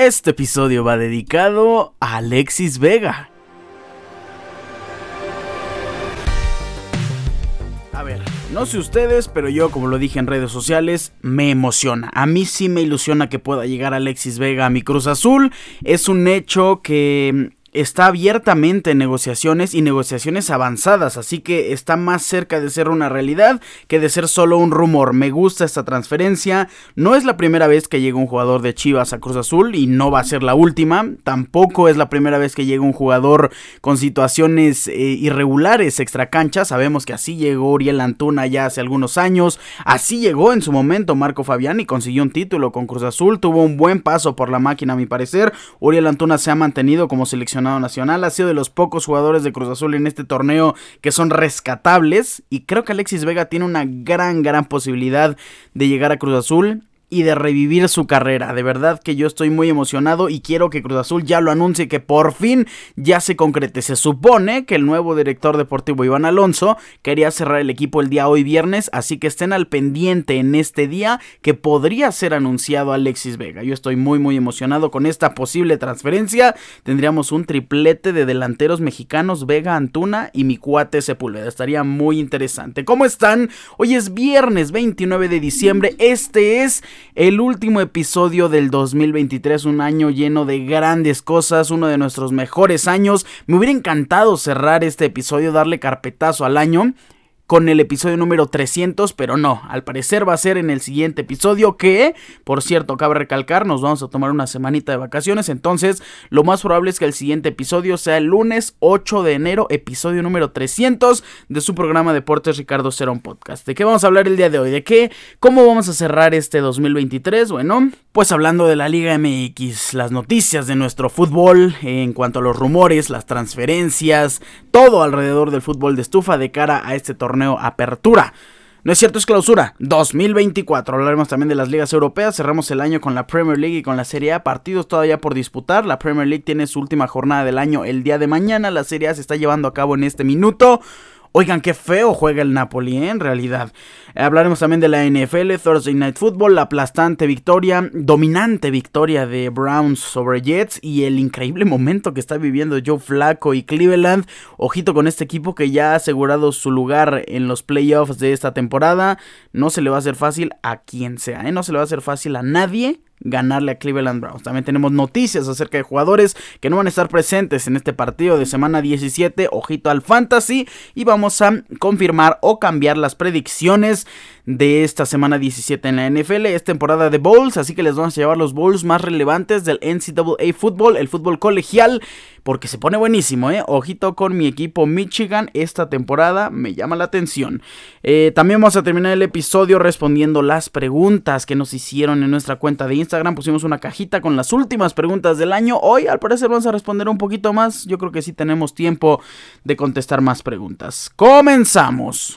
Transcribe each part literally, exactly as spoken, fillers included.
Este episodio va dedicado a Alexis Vega. A ver, no sé ustedes, pero yo, como lo dije en redes sociales, me emociona. A mí sí me ilusiona que pueda llegar Alexis Vega a mi Cruz Azul. Es un hecho que está abiertamente en negociaciones y negociaciones avanzadas, así que está más cerca de ser una realidad que de ser solo un rumor. Me gusta esta transferencia. No es la primera vez que llega un jugador de Chivas a Cruz Azul y no va a ser la última. Tampoco es la primera vez que llega un jugador con situaciones eh, irregulares extracancha. Sabemos que así llegó Uriel Antuna ya hace algunos años. Así llegó en su momento Marco Fabián y consiguió un título con Cruz Azul. Tuvo un buen paso por la máquina, a mi parecer. Uriel Antuna se ha mantenido como seleccionado nacional, ha sido de los pocos jugadores de Cruz Azul en este torneo que son rescatables, y creo que Alexis Vega tiene una gran, gran posibilidad de llegar a Cruz Azul y de revivir su carrera. De verdad que yo estoy muy emocionado y quiero que Cruz Azul ya lo anuncie, que por fin ya se concrete. Se supone que el nuevo director deportivo Iván Alonso quería cerrar el equipo el día hoy viernes, así que estén al pendiente en este día que podría ser anunciado Alexis Vega. Yo estoy muy muy emocionado con esta posible transferencia. Tendríamos un triplete de delanteros mexicanos, Vega, Antuna y mi cuate Sepúlveda. Estaría muy interesante. ¿Cómo están? Hoy es viernes veintinueve de diciembre. Este es el último episodio del dos mil veintitrés, un año lleno de grandes cosas, uno de nuestros mejores años. Me hubiera encantado cerrar este episodio, darle carpetazo al año con el episodio número trescientos, pero no, al parecer va a ser en el siguiente episodio que, por cierto, cabe recalcar, nos vamos a tomar una semanita de vacaciones, entonces lo más probable es que el siguiente episodio sea el lunes ocho de enero, episodio número trescientos de su programa Deportes Ricardo Cerón Podcast. ¿De qué vamos a hablar el día de hoy? ¿De qué? ¿Cómo vamos a cerrar este dos mil veintitrés? Bueno, pues hablando de la Liga M X, las noticias de nuestro fútbol, en cuanto a los rumores, las transferencias, todo alrededor del fútbol de estufa de cara a este torneo Apertura. No es cierto, es clausura dos mil veinticuatro. Hablaremos también de las ligas europeas. Cerramos el año con la Premier League y con la Serie A. Partidos todavía por disputar. La Premier League tiene su última jornada del año el día de mañana. La Serie A se está llevando a cabo en este minuto. Oigan, qué feo juega el Napoli, ¿eh? En realidad. Hablaremos también de la N F L, Thursday Night Football, la aplastante victoria, dominante victoria de Browns sobre Jets y el increíble momento que está viviendo Joe Flacco y Cleveland. Ojito con este equipo que ya ha asegurado su lugar en los playoffs de esta temporada. No se le va a hacer fácil a quien sea, ¿eh? No se le va a hacer fácil a nadie ganarle a Cleveland Browns. También tenemos noticias acerca de jugadores que no van a estar presentes en este partido de semana diecisiete. Ojito al fantasy. Y vamos a confirmar o cambiar las predicciones de esta semana diecisiete en la N F L. Es temporada de bowls, así que les vamos a llevar los bowls más relevantes del N C double A Football, el fútbol colegial, porque se pone buenísimo, ¿eh? Ojito con mi equipo Michigan esta temporada, me llama la atención. Eh, también vamos a terminar el episodio respondiendo las preguntas que nos hicieron en nuestra cuenta de Instagram. Pusimos una cajita con las últimas preguntas del año. Hoy al parecer vamos a responder un poquito más. Yo creo que sí tenemos tiempo de contestar más preguntas. ¡Comenzamos!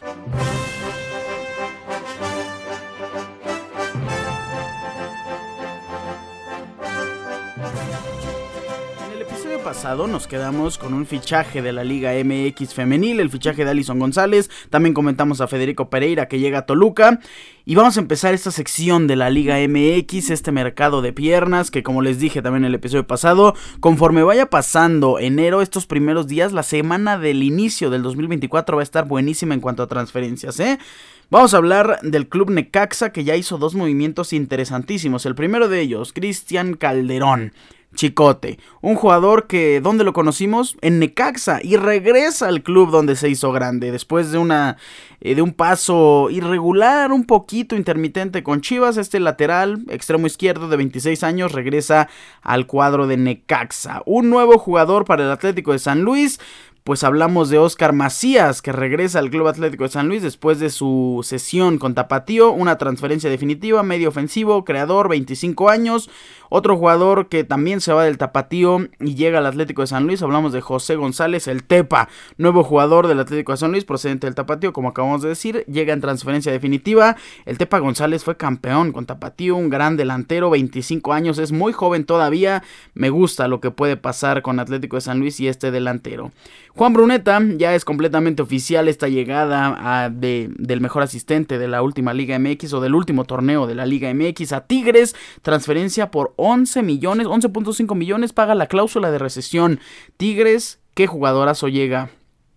Pasado nos quedamos con un fichaje de la Liga M X femenil, el fichaje de Alison González. También comentamos a Federico Pereira que llega a Toluca. Y vamos a empezar esta sección de la Liga M X, este mercado de piernas que, como les dije también en el episodio pasado, conforme vaya pasando enero, estos primeros días, la semana del inicio del dos mil veinticuatro va a estar buenísima en cuanto a transferencias, ¿eh? Vamos a hablar del club Necaxa, que ya hizo dos movimientos interesantísimos. El primero de ellos, Cristian Calderón. Chicote, un jugador que, ¿dónde lo conocimos? En Necaxa, y regresa al club donde se hizo grande, después de una eh, de un paso irregular, un poquito intermitente con Chivas. Este lateral, extremo izquierdo de veintiséis años, regresa al cuadro de Necaxa. Un nuevo jugador para el Atlético de San Luis. Pues hablamos de Oscar Macías, que regresa al Club Atlético de San Luis después de su cesión con Tapatío. Una transferencia definitiva, medio ofensivo, creador, veinticinco años. Otro jugador que también se va del Tapatío y llega al Atlético de San Luis. Hablamos de José González, el Tepa. Nuevo jugador del Atlético de San Luis, procedente del Tapatío, como acabamos de decir. Llega en transferencia definitiva. El Tepa González fue campeón con Tapatío, un gran delantero, veinticinco años. Es muy joven todavía. Me gusta lo que puede pasar con Atlético de San Luis y este delantero. Juan Bruneta, ya es completamente oficial esta llegada a, de, del mejor asistente de la última Liga M X o del último torneo de la Liga M X a Tigres. Transferencia por once millones, once punto cinco millones, paga la cláusula de rescisión. Tigres, qué jugadorazo llega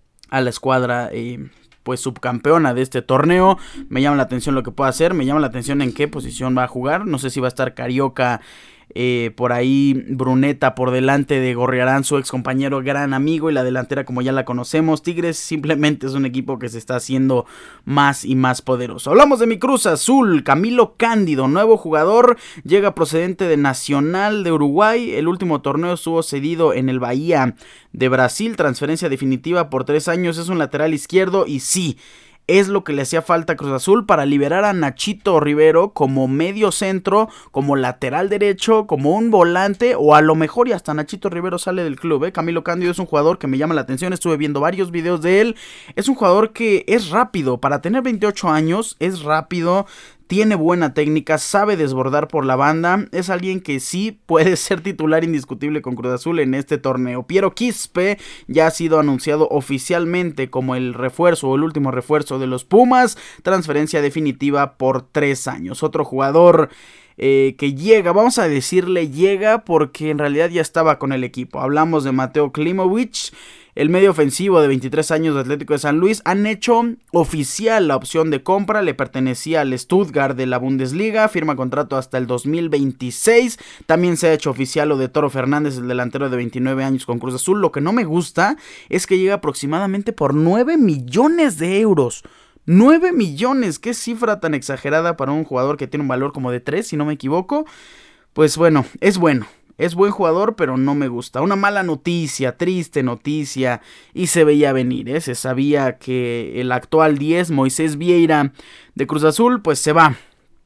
a la escuadra eh, pues subcampeona de este torneo. Me llama la atención lo que puede hacer, me llama la atención en qué posición va a jugar. No sé si va a estar Carioca, eh, por ahí Bruneta por delante de Gorriarán, su ex compañero, gran amigo, y la delantera como ya la conocemos. Tigres simplemente es un equipo que se está haciendo más y más poderoso. Hablamos de mi Cruz Azul, Camilo Cándido, nuevo jugador, llega procedente de Nacional de Uruguay. El último torneo estuvo cedido en el Bahía de Brasil, transferencia definitiva por tres años, es un lateral izquierdo y sí, es lo que le hacía falta a Cruz Azul para liberar a Nachito Rivero como medio centro, como lateral derecho, como un volante, o a lo mejor y hasta Nachito Rivero sale del club, ¿eh? Camilo Cándido es un jugador que me llama la atención, estuve viendo varios videos de él, es un jugador que es rápido, para tener veintiocho años, es rápido, tiene buena técnica, sabe desbordar por la banda, es alguien que sí puede ser titular indiscutible con Cruz Azul en este torneo. Piero Quispe ya ha sido anunciado oficialmente como el refuerzo o el último refuerzo de los Pumas, transferencia definitiva por tres años. Otro jugador eh, que llega, vamos a decirle llega porque en realidad ya estaba con el equipo. Hablamos de Mateo Klimovic. El medio ofensivo de veintitrés años de Atlético de San Luis han hecho oficial la opción de compra, le pertenecía al Stuttgart de la Bundesliga, firma contrato hasta el dos mil veintiséis, también se ha hecho oficial lo de Toro Fernández, el delantero de veintinueve años con Cruz Azul. Lo que no me gusta es que llega aproximadamente por nueve millones de euros. nueve millones, qué cifra tan exagerada para un jugador que tiene un valor como de tres, si no me equivoco. Pues bueno, es bueno. Es buen jugador, pero no me gusta. Una mala noticia, triste noticia, y se veía venir, ¿eh? Se sabía que el actual diez, Moisés Vieira, de Cruz Azul, pues se va.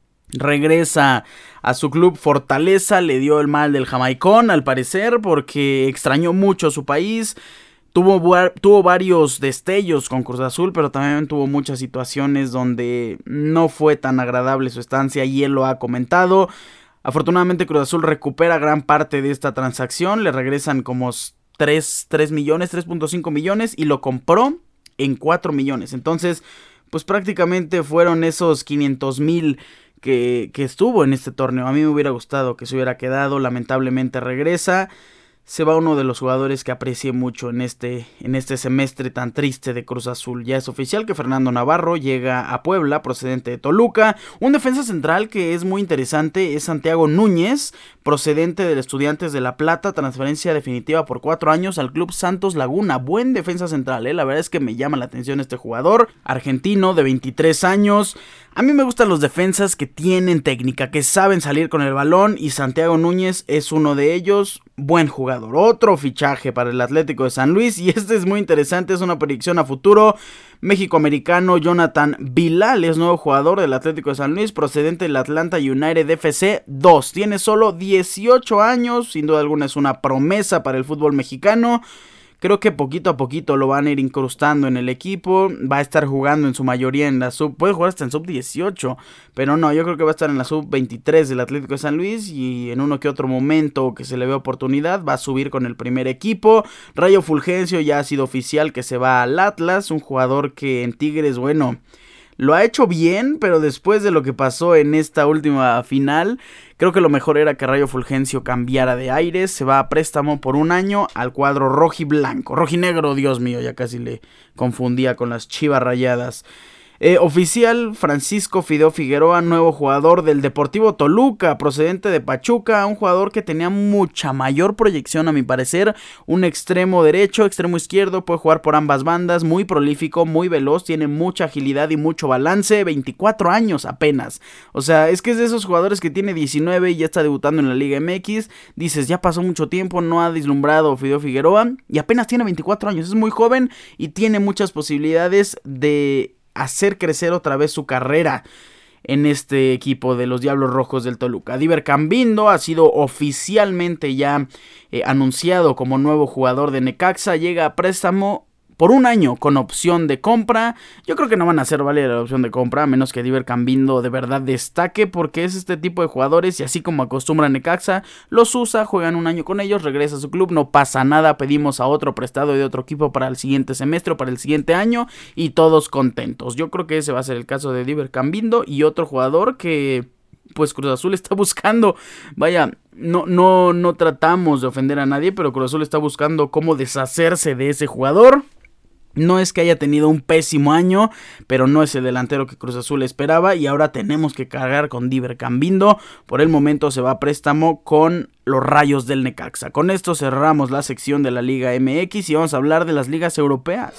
Regresa a su club Fortaleza, le dio el mal del jamaicón, al parecer, porque extrañó mucho su país. Tuvo, tuvo varios destellos con Cruz Azul, pero también tuvo muchas situaciones donde no fue tan agradable su estancia, y él lo ha comentado. Afortunadamente Cruz Azul recupera gran parte de esta transacción, le regresan como tres millones, tres punto cinco millones y lo compró en cuatro millones. Entonces, pues prácticamente fueron esos quinientos mil que, que estuvo en este torneo. A mí me hubiera gustado que se hubiera quedado, lamentablemente regresa. Se va uno de los jugadores que aprecié mucho en este, en este semestre tan triste de Cruz Azul. Ya es oficial que Fernando Navarro llega a Puebla, procedente de Toluca. Un defensa central que es muy interesante es Santiago Núñez, procedente del Estudiantes de La Plata. Transferencia definitiva por cuatro años al Club Santos Laguna. Buen defensa central, ¿eh? La verdad es que me llama la atención este jugador. Argentino de veintitrés años. A mí me gustan los defensas que tienen técnica, que saben salir con el balón, y Santiago Núñez es uno de ellos. Buen jugador. Otro fichaje para el Atlético de San Luis, y este es muy interesante, es una predicción a futuro. México-americano Jonathan Vilal es nuevo jugador del Atlético de San Luis, procedente del Atlanta United F C dos. Tiene solo dieciocho años, sin duda alguna es una promesa para el fútbol mexicano. Creo que poquito a poquito lo van a ir incrustando en el equipo. Va a estar jugando en su mayoría en la sub. Puede jugar hasta en sub dieciocho. Pero no, yo creo que va a estar en la sub veintitrés del Atlético de San Luis. Y en uno que otro momento que se le ve oportunidad, va a subir con el primer equipo. Rayo Fulgencio ya ha sido oficial que se va al Atlas. Un jugador que en Tigres, bueno, lo ha hecho bien, pero después de lo que pasó en esta última final, creo que lo mejor era que Rayo Fulgencio cambiara de aires. Se va a préstamo por un año al cuadro rojiblanco. Rojinegro, Dios mío, ya casi le confundía con las Chivas Rayadas. Eh, oficial, Francisco Fideo Figueroa, nuevo jugador del Deportivo Toluca, procedente de Pachuca, un jugador que tenía mucha mayor proyección a mi parecer, un extremo derecho, extremo izquierdo, puede jugar por ambas bandas, muy prolífico, muy veloz, tiene mucha agilidad y mucho balance, veinticuatro años apenas, o sea, es que es de esos jugadores que tiene diecinueve y ya está debutando en la Liga M X, dices, ya pasó mucho tiempo, no ha deslumbrado Fideo Figueroa, y apenas tiene veinticuatro años, es muy joven y tiene muchas posibilidades de hacer crecer otra vez su carrera en este equipo de los Diablos Rojos del Toluca. Diver Cambindo ha sido oficialmente ya eh, anunciado como nuevo jugador de Necaxa, llega a préstamo por un año con opción de compra. Yo creo que no van a hacer válida la opción de compra, a menos que Diver Cambindo de verdad destaque, porque es este tipo de jugadores y así como acostumbra Necaxa, los usa, juegan un año con ellos, regresa a su club, no pasa nada, pedimos a otro prestado de otro equipo para el siguiente semestre o para el siguiente año y todos contentos. Yo creo que ese va a ser el caso de Diver Cambindo y otro jugador que pues Cruz Azul está buscando, vaya, no, no, no tratamos de ofender a nadie, pero Cruz Azul está buscando cómo deshacerse de ese jugador. No es que haya tenido un pésimo año, pero no es el delantero que Cruz Azul esperaba y ahora tenemos que cargar con Diver Cambindo. Por el momento se va a préstamo con los Rayos del Necaxa. Con esto cerramos la sección de la Liga M X y vamos a hablar de las ligas europeas.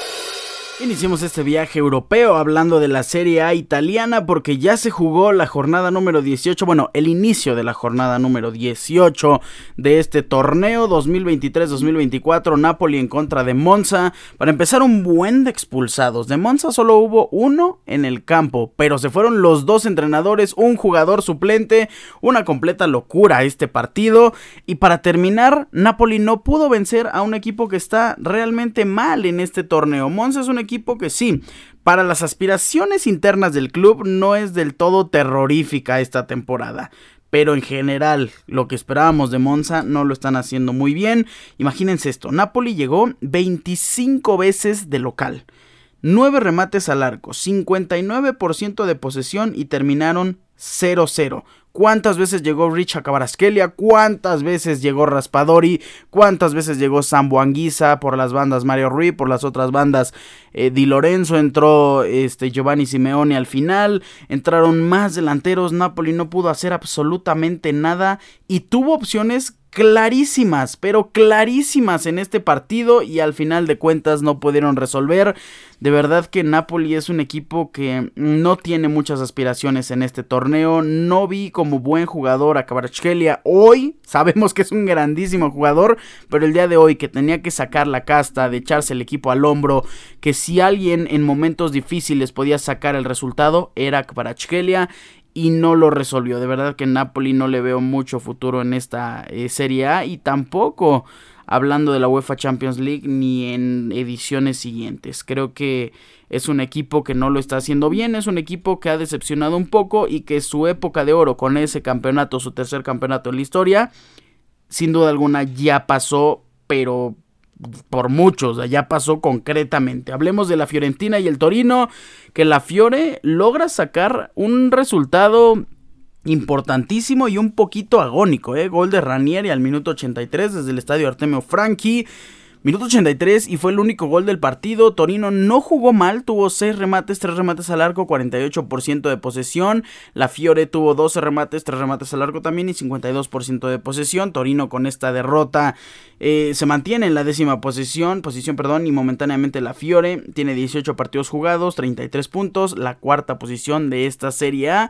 Iniciamos este viaje europeo hablando de la Serie A italiana porque ya se jugó la jornada número dieciocho, bueno, el inicio de la jornada número dieciocho de este torneo dos mil veintitrés dos mil veinticuatro, Napoli en contra de Monza. Para empezar, un buen de expulsados. De Monza solo hubo uno en el campo, pero se fueron los dos entrenadores, un jugador suplente, una completa locura este partido. Y para terminar, Napoli no pudo vencer a un equipo que está realmente mal en este torneo. Monza es un equipo que sí, para las aspiraciones internas del club no es del todo terrorífica esta temporada, pero en general lo que esperábamos de Monza no lo están haciendo muy bien. Imagínense esto, Napoli llegó veinticinco veces de local, nueve remates al arco, cincuenta y nueve por ciento de posesión y terminaron cero cero. ¿Cuántas veces llegó Richa Kvaratskhelia? ¿Cuántas veces llegó Raspadori? ¿Cuántas veces llegó Sambo Anguissa? Por las bandas Mario Rui, por las otras bandas eh, Di Lorenzo, entró este, Giovanni Simeone al final, entraron más delanteros, Napoli no pudo hacer absolutamente nada y tuvo opciones clarísimas, pero clarísimas en este partido y al final de cuentas no pudieron resolver. De verdad que Napoli es un equipo que no tiene muchas aspiraciones en este torneo. No vi como buen jugador a Kvaratskhelia hoy. Sabemos que es un grandísimo jugador, pero el día de hoy que tenía que sacar la casta, de echarse el equipo al hombro, que si alguien en momentos difíciles podía sacar el resultado era Kvaratskhelia. Y no lo resolvió. De verdad que Napoli no le veo mucho futuro en esta eh, Serie A. Y tampoco hablando de la UEFA Champions League ni en ediciones siguientes. Creo que es un equipo que no lo está haciendo bien. Es un equipo que ha decepcionado un poco. Y que su época de oro con ese campeonato, su tercer campeonato en la historia, sin duda alguna ya pasó. Pero por muchos, ya pasó concretamente. Hablemos de la Fiorentina y el Torino, que la Fiore logra sacar un resultado importantísimo y un poquito agónico, ¿eh? Gol de Ranieri al minuto ochenta y tres desde el estadio Artemio Franchi. Minuto ochenta y tres y fue el único gol del partido. Torino no jugó mal, tuvo seis remates, tres remates al arco, cuarenta y ocho por ciento de posesión. La Fiore tuvo doce remates, tres remates al arco también y cincuenta y dos por ciento de posesión. Torino con esta derrota eh, se mantiene en la décima posición, posición perdón, y momentáneamente la Fiore tiene dieciocho partidos jugados, treinta y tres puntos, la cuarta posición de esta Serie A.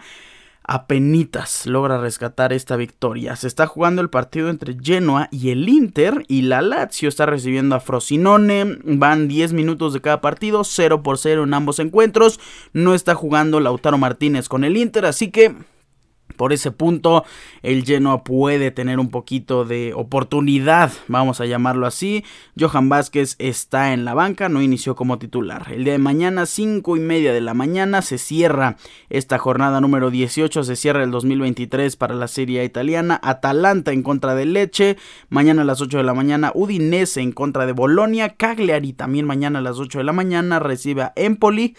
Apenitas logra rescatar esta victoria. Se está jugando el partido entre Genoa y el Inter y la Lazio está recibiendo a Frosinone. Van diez minutos de cada partido, cero por cero en ambos encuentros. No está jugando Lautaro Martínez con el Inter, así que por ese punto el Genoa puede tener un poquito de oportunidad, vamos a llamarlo así. Johan Vázquez está en la banca, no inició como titular. El día de mañana, cinco y media de la mañana, se cierra esta jornada número dieciocho, se cierra el dos mil veintitrés para la Serie A italiana. Atalanta en contra de Lecce, mañana a las ocho de la mañana Udinese en contra de Bolonia. Cagliari también mañana a las ocho de la mañana recibe a Empoli.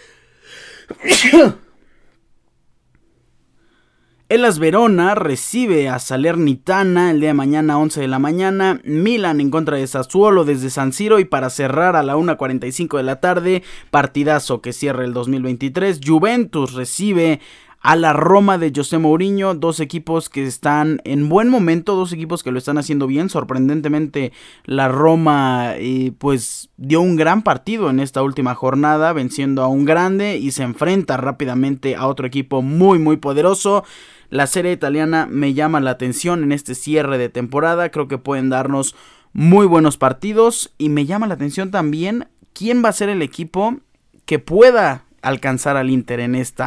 Hellas Verona recibe a Salernitana el día de mañana once de la mañana. Milan en contra de Sassuolo desde San Siro. Y para cerrar a la una cuarenta y cinco de la tarde, partidazo que cierra el dos mil veintitrés. Juventus recibe a la Roma de José Mourinho, dos equipos que están en buen momento, dos equipos que lo están haciendo bien. Sorprendentemente la Roma eh, pues dio un gran partido en esta última jornada, venciendo a un grande y se enfrenta rápidamente a otro equipo muy muy poderoso. La Serie italiana me llama la atención en este cierre de temporada, creo que pueden darnos muy buenos partidos y me llama la atención también quién va a ser el equipo que pueda alcanzar al Inter en esta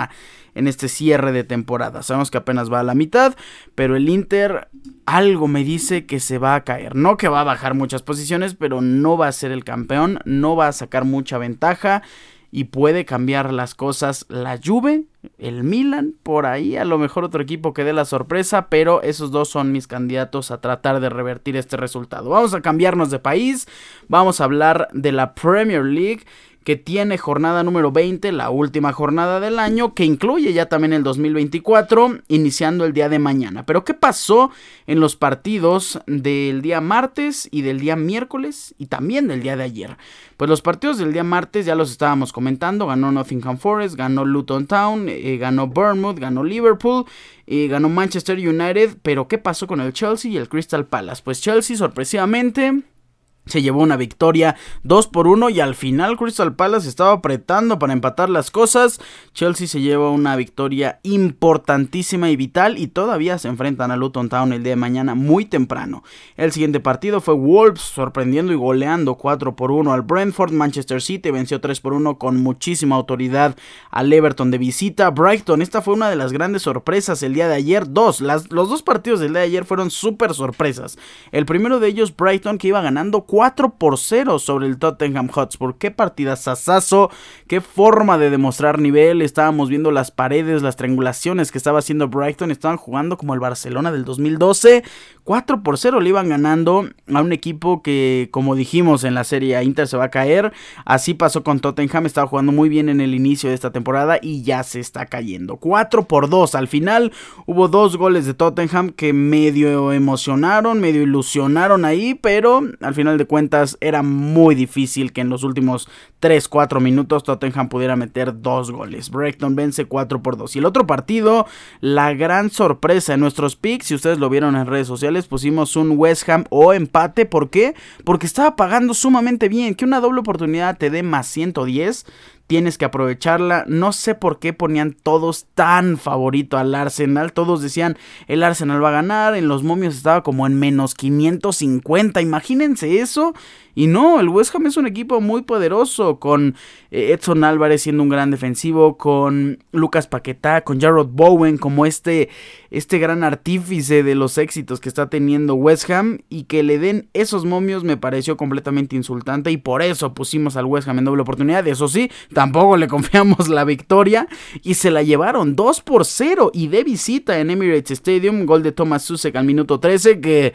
en este cierre de temporada. Sabemos que apenas va a la mitad, pero el Inter algo me dice que se va a caer. No que va a bajar muchas posiciones, pero no va a ser el campeón, no va a sacar mucha ventaja y puede cambiar las cosas la Juve, el Milan, por ahí a lo mejor otro equipo que dé la sorpresa, pero esos dos son mis candidatos a tratar de revertir este resultado. Vamos a cambiarnos de país, vamos a hablar de la Premier League, que tiene jornada número veinte, la última jornada del año, que incluye ya también el dos mil veinticuatro, iniciando el día de mañana. Pero ¿qué pasó en los partidos del día martes y del día miércoles y también del día de ayer? Pues los partidos del día martes ya los estábamos comentando. Ganó Nottingham Forest, ganó Luton Town, eh, ganó Bournemouth, ganó Liverpool, eh, ganó Manchester United. Pero ¿qué pasó con el Chelsea y el Crystal Palace? Pues Chelsea sorpresivamente se llevó una victoria dos por uno y al final Crystal Palace estaba apretando para empatar las cosas. Chelsea se lleva una victoria importantísima y vital y todavía se enfrentan a Luton Town el día de mañana muy temprano. El siguiente partido fue Wolves sorprendiendo y goleando cuatro por uno al Brentford. Manchester City venció tres por uno con muchísima autoridad al Everton de visita. Brighton, esta fue una de las grandes sorpresas el día de ayer. Dos, las, los dos partidos del día de ayer fueron súper sorpresas. El primero de ellos, Brighton, que iba ganando cuatro por cero sobre el Tottenham Hotspur. Qué partidazazazo, qué forma de demostrar nivel. Estábamos viendo las paredes, las triangulaciones que estaba haciendo Brighton. Estaban jugando como el Barcelona del dos mil doce. cuatro por cero le iban ganando a un equipo que, como dijimos en la serie, Inter se va a caer. Así pasó con Tottenham. Estaba jugando muy bien en el inicio de esta temporada y ya se está cayendo. cuatro por dos. Al final hubo dos goles de Tottenham que medio emocionaron, medio ilusionaron ahí, pero al final de cuentas era muy difícil que en los últimos tres cuatro minutos Tottenham pudiera meter dos goles. Brighton vence cuatro por dos. Y el otro partido, la gran sorpresa en nuestros picks, si ustedes lo vieron en redes sociales, pusimos un West Ham o empate. ¿Por qué? Porque estaba pagando sumamente bien. Que una doble oportunidad te dé más ciento diez, tienes que aprovecharla. No sé por qué ponían todos tan favorito al Arsenal. Todos decían, el Arsenal va a ganar. En los momios estaba como en menos quinientos cincuenta. Imagínense eso. Y no, el West Ham es un equipo muy poderoso, con eh, Edson Álvarez siendo un gran defensivo, con Lucas Paquetá, con Jarrod Bowen como este, este gran artífice de los éxitos que está teniendo West Ham, y que le den esos momios me pareció completamente insultante, y por eso pusimos al West Ham en doble oportunidad. Eso sí, tampoco le confiamos la victoria, y se la llevaron dos por cero, y de visita en Emirates Stadium, gol de Thomas Soucek al minuto trece, que...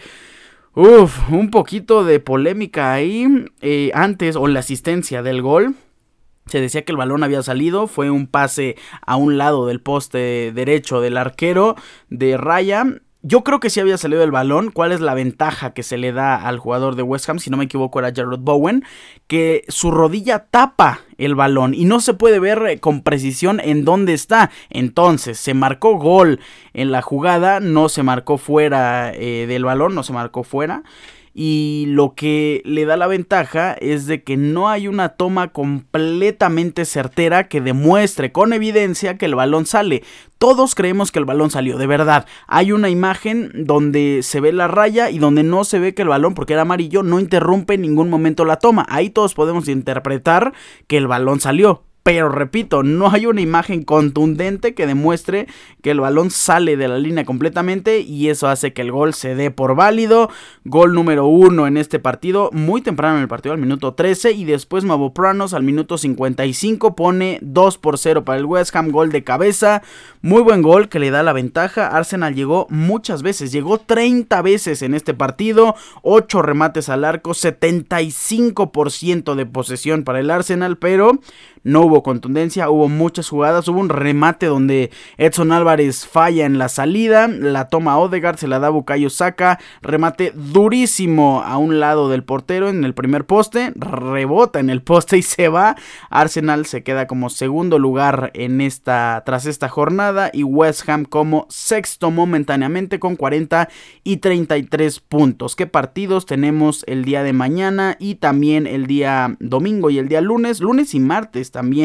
Uf, un poquito de polémica ahí, eh, antes, o la asistencia del gol. Se decía que el balón había salido, fue un pase a un lado del poste derecho del arquero de Raya. Yo creo que sí había salido el balón. ¿Cuál es la ventaja que se le da al jugador de West Ham? Si no me equivoco era Jarrod Bowen, que su rodilla tapa el balón y no se puede ver con precisión en dónde está. Entonces se marcó gol en la jugada, no se marcó fuera eh, del balón, no se marcó fuera. Y lo que le da la ventaja es de que no hay una toma completamente certera que demuestre con evidencia que el balón sale. Todos creemos que el balón salió, de verdad. Hay una imagen donde se ve la raya y donde no se ve que el balón, porque era amarillo, no interrumpe en ningún momento la toma. Ahí todos podemos interpretar que el balón salió. Pero repito, no hay una imagen contundente que demuestre que el balón sale de la línea completamente, y eso hace que el gol se dé por válido. Gol número uno en este partido, muy temprano en el partido, al minuto trece, y después Mavropanos al minuto cincuenta y cinco pone dos por cero para el West Ham, gol de cabeza. Muy buen gol que le da la ventaja. Arsenal llegó muchas veces, llegó treinta veces en este partido, ocho remates al arco, setenta y cinco por ciento de posesión para el Arsenal, pero no hubo contundencia, hubo muchas jugadas. Hubo un remate donde Edson Álvarez falla en la salida, la toma Odegaard, se la da Bukayo Saka, remate durísimo a un lado del portero en el primer poste, rebota en el poste y se va. Arsenal se queda como segundo lugar en esta, tras esta jornada, y West Ham como sexto momentáneamente con cuarenta y treinta y tres puntos. ¿Qué partidos tenemos el día de mañana y también el día domingo y el día lunes? Lunes y martes también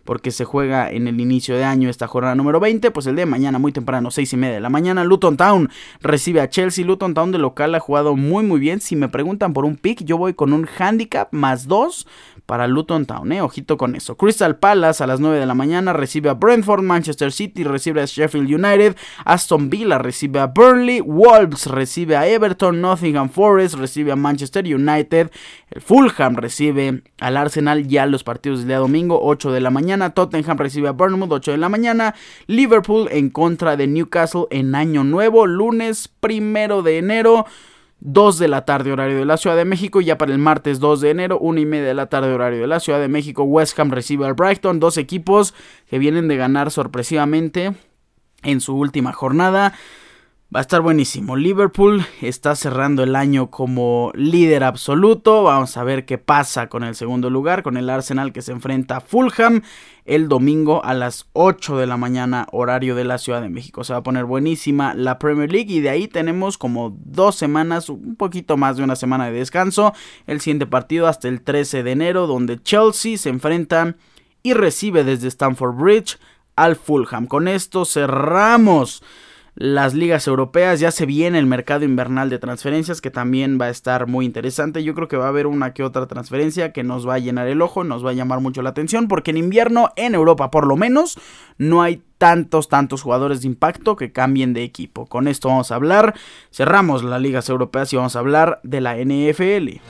porque se juega en el inicio de año esta jornada número veinte. Pues el día de mañana muy temprano, seis y media de la mañana, Luton Town recibe a Chelsea. Luton Town de local ha jugado muy muy bien. Si me preguntan por un pick, yo voy con un handicap más dos para Luton Town, eh, ojito con eso. Crystal Palace a las nueve de la mañana recibe a Brentford. Manchester City recibe a Sheffield United. Aston Villa recibe a Burnley. Wolves recibe a Everton. Nottingham Forest recibe a Manchester United. El Fulham recibe al Arsenal. Ya los partidos del día domingo, ocho de la mañana. Tottenham recibe a Bournemouth, ocho de la mañana. Liverpool en contra de Newcastle en Año Nuevo, lunes primero de enero. dos de la tarde horario de la Ciudad de México. Ya para el martes dos de enero, una y media de la tarde horario de la Ciudad de México, West Ham recibe al Brighton. Dos equipos que vienen de ganar sorpresivamente en su última jornada. Va a estar buenísimo. Liverpool está cerrando el año como líder absoluto. Vamos a ver qué pasa con el segundo lugar, con el Arsenal, que se enfrenta a Fulham el domingo a las ocho de la mañana horario de la Ciudad de México. Se va a poner buenísima la Premier League y de ahí tenemos como dos semanas, un poquito más de una semana de descanso. El siguiente partido hasta el trece de enero, donde Chelsea se enfrenta y recibe desde Stamford Bridge al Fulham. Con esto cerramos las ligas europeas. Ya se viene el mercado invernal de transferencias, que también va a estar muy interesante. Yo creo que va a haber una que otra transferencia que nos va a llenar el ojo, nos va a llamar mucho la atención, porque en invierno en Europa por lo menos no hay tantos, tantos jugadores de impacto que cambien de equipo. Con esto vamos a hablar, cerramos las ligas europeas y vamos a hablar de la N F L.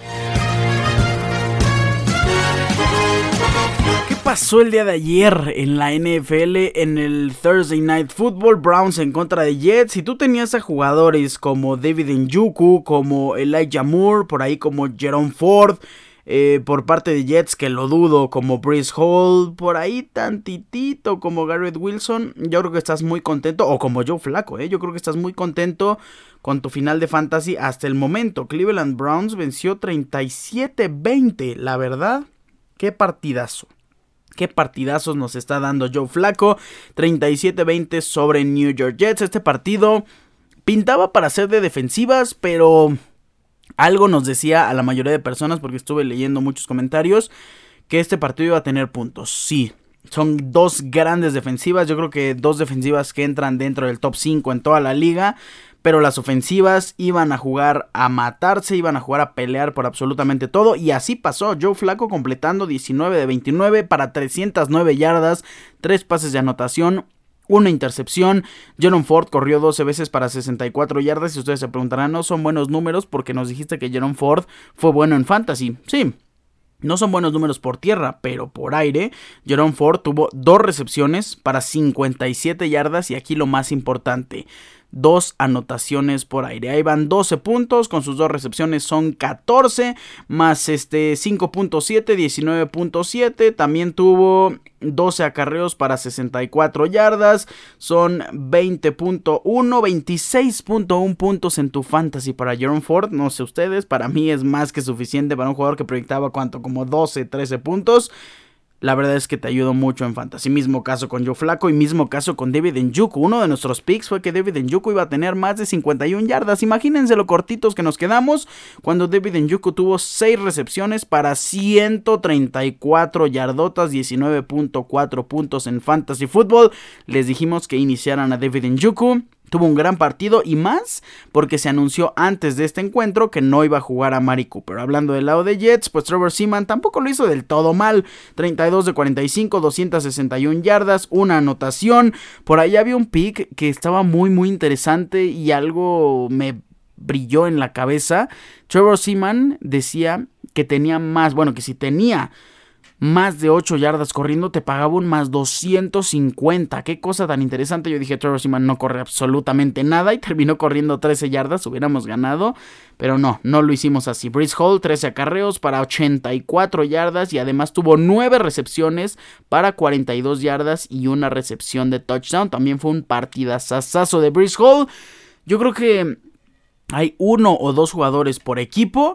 ¿Qué pasó el día de ayer en la N F L en el Thursday Night Football? Browns en contra de Jets. Si tú tenías a jugadores como David Njoku, como Elijah Moore, por ahí como Jerome Ford, eh, por parte de Jets, que lo dudo, como Breece Hall, por ahí tantitito como Garrett Wilson, yo creo que estás muy contento, o como Joe Flacco, eh, yo creo que estás muy contento con tu final de fantasy hasta el momento. Cleveland Browns venció treinta y siete veinte, la verdad, qué partidazo. Qué partidazos nos está dando Joe Flacco. treinta y siete veinte sobre New York Jets. Este partido pintaba para ser de defensivas, pero algo nos decía a la mayoría de personas, porque estuve leyendo muchos comentarios, que este partido iba a tener puntos. Sí, son dos grandes defensivas. Yo creo que dos defensivas que entran dentro del top cinco en toda la liga. Pero las ofensivas iban a jugar a matarse, iban a jugar a pelear por absolutamente todo. Y así pasó. Joe Flacco completando diecinueve de veintinueve para trescientas nueve yardas, tres pases de anotación, una intercepción. Jerome Ford corrió doce veces para sesenta y cuatro yardas. Y ustedes se preguntarán, ¿no son buenos números porque nos dijiste que Jerome Ford fue bueno en fantasy? Sí. No son buenos números por tierra, pero por aire, Jerome Ford tuvo dos recepciones para cincuenta y siete yardas y aquí lo más importante, dos anotaciones por aire. Ahí van doce puntos, con sus dos recepciones son catorce, más este cinco punto siete, diecinueve punto siete. También tuvo doce acarreos para sesenta y cuatro yardas, son veinte punto uno, veintiséis punto uno puntos en tu fantasy para Jerome Ford. No sé ustedes, para mí es más que suficiente para un jugador que proyectaba cuánto, como doce, trece puntos. La verdad es que te ayudó mucho en fantasy. Mismo caso con Joe Flacco y mismo caso con David Njoku. Uno de nuestros picks fue que David Njoku iba a tener más de cincuenta y una yardas. Imagínense lo cortitos que nos quedamos cuando David Njoku tuvo seis recepciones para ciento treinta y cuatro yardotas, diecinueve punto cuatro puntos en fantasy football. Les dijimos que iniciaran a David Njoku. Tuvo un gran partido y más porque se anunció antes de este encuentro que no iba a jugar a Mari Cooper. Hablando del lado de Jets, pues Trevor Seaman tampoco lo hizo del todo mal. treinta y dos de cuarenta y cinco, doscientas sesenta y una yardas, una anotación. Por ahí había un pick que estaba muy muy interesante y algo me brilló en la cabeza. Trevor Seaman decía que tenía más, bueno, que si tenía más de ocho yardas corriendo, te pagaba un más doscientos cincuenta. Qué cosa tan interesante. Yo dije, Trevor Seaman no corre absolutamente nada y terminó corriendo trece yardas, hubiéramos ganado. Pero no, no lo hicimos así. Breece Hall, trece acarreos para ochenta y cuatro yardas y además tuvo nueve recepciones para cuarenta y dos yardas y una recepción de touchdown. También fue un partidazazazo de Breece Hall. Yo creo que hay uno o dos jugadores por equipo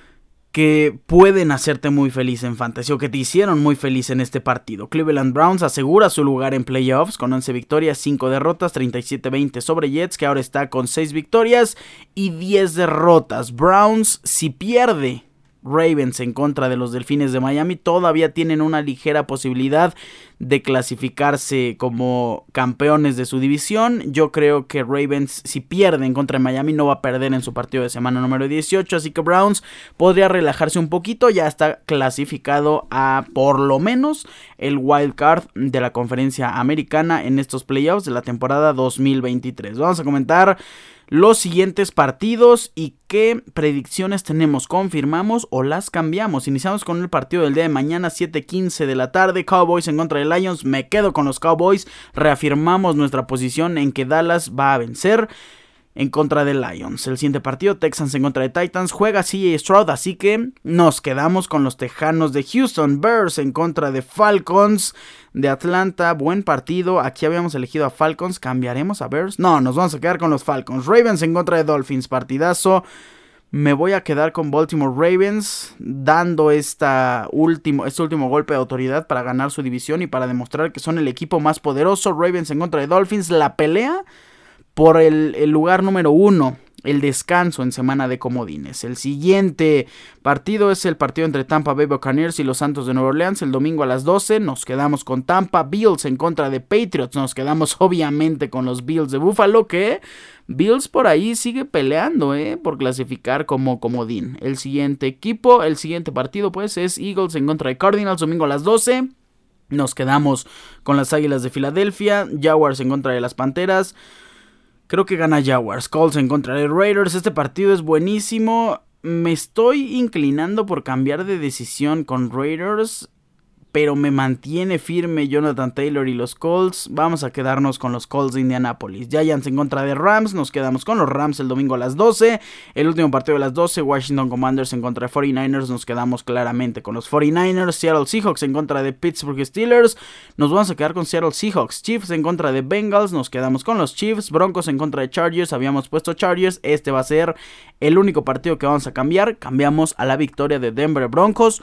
que pueden hacerte muy feliz en fantasy o que te hicieron muy feliz en este partido. Cleveland Browns asegura su lugar en playoffs con once victorias, cinco derrotas, treinta y siete veinte sobre Jets, que ahora está con seis victorias y diez derrotas. Browns, si pierde Ravens en contra de los Delfines de Miami todavía tienen una ligera posibilidad de clasificarse como campeones de su división. Yo creo que Ravens, si pierde en contra de Miami, no va a perder en su partido de semana número dieciocho, así que Browns podría relajarse un poquito, ya está clasificado a por lo menos el wild card de la conferencia americana en estos playoffs de la temporada dos mil veintitrés. Vamos a comentar los siguientes partidos y qué predicciones tenemos, confirmamos o las cambiamos. Iniciamos con el partido del día de mañana, siete quince de la tarde, Cowboys en contra de Lions. Me quedo con los Cowboys, reafirmamos nuestra posición en que Dallas va a vencer en contra de Lions. El siguiente partido, Texans en contra de Titans, juega C J Stroud, así que nos quedamos con los Tejanos de Houston. Bears en contra de Falcons de Atlanta, buen partido. Aquí habíamos elegido a Falcons, ¿cambiaremos a Bears? No, nos vamos a quedar con los Falcons. Ravens en contra de Dolphins, partidazo. Me voy a quedar con Baltimore Ravens, dando esta último, este último golpe de autoridad para ganar su división y para demostrar que son el equipo más poderoso. Ravens en contra de Dolphins, la pelea por el, el lugar número uno, el descanso en semana de comodines. El siguiente partido es el partido entre Tampa Bay Buccaneers y los Santos de Nueva Orleans, el domingo a las doce, nos quedamos con Tampa. Bills en contra de Patriots, nos quedamos obviamente con los Bills de Buffalo, que Bills por ahí sigue peleando eh, por clasificar como comodín. El siguiente equipo, el siguiente partido pues es Eagles en contra de Cardinals, domingo a las doce, nos quedamos con las Águilas de Filadelfia. Jaguars en contra de las Panteras, creo que gana Jaguars. Colts en contra de Raiders. Este partido es buenísimo. Me estoy inclinando por cambiar de decisión con Raiders, pero me mantiene firme Jonathan Taylor y los Colts. Vamos a quedarnos con los Colts de Indianapolis. Giants en contra de Rams. Nos quedamos con los Rams el domingo a las doce. El último partido de las doce, Washington Commanders en contra de cuarenta y nueve ers. Nos quedamos claramente con los cuarenta y nueve ers. Seattle Seahawks en contra de Pittsburgh Steelers. Nos vamos a quedar con Seattle Seahawks. Chiefs en contra de Bengals. Nos quedamos con los Chiefs. Broncos en contra de Chargers. Habíamos puesto Chargers. Este va a ser el único partido que vamos a cambiar. Cambiamos a la victoria de Denver Broncos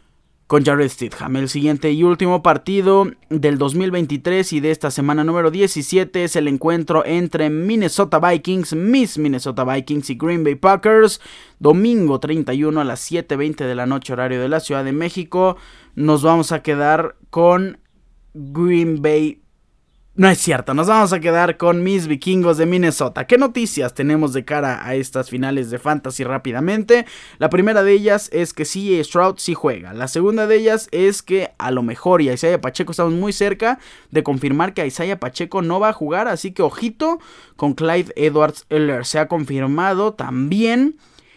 con Jared Stidham. El siguiente y último partido del dos mil veintitrés y de esta semana número diecisiete es el encuentro entre Minnesota Vikings, mis Minnesota Vikings y Green Bay Packers. Domingo treinta y uno a las siete veinte de la noche, horario de la Ciudad de México. Nos vamos a quedar con Green Bay. No es cierto, nos vamos a quedar con mis vikingos de Minnesota. ¿Qué noticias tenemos de cara a estas finales de Fantasy rápidamente? La primera de ellas es que C J Stroud sí juega. La segunda de ellas es que a lo mejor y a Isaiah Pacheco estamos muy cerca de confirmar que a Isaiah Pacheco no va a jugar. Así que ojito con Clyde Edwards-Helaire. Se ha confirmado también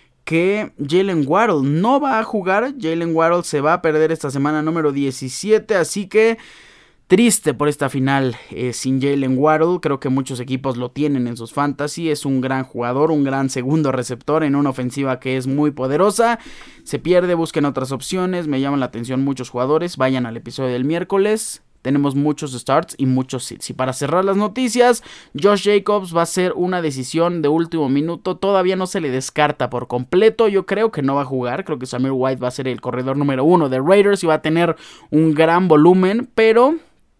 que Jalen Waddle no va a jugar. Jalen Waddle se va a perder esta semana número diecisiete, así que triste por esta final eh, sin Jalen Waddle. Creo que muchos equipos lo tienen en sus fantasy. Es un gran jugador, un gran segundo receptor en una ofensiva que es muy poderosa. Se pierde, busquen otras opciones. Me llaman la atención muchos jugadores. Vayan al episodio del miércoles. Tenemos muchos starts y muchos sits. Y para cerrar las noticias, Josh Jacobs va a ser una decisión de último minuto. Todavía no se le descarta por completo. Yo creo que no va a jugar. Creo que Samir White va a ser el corredor número uno de Raiders y va a tener un gran volumen, pero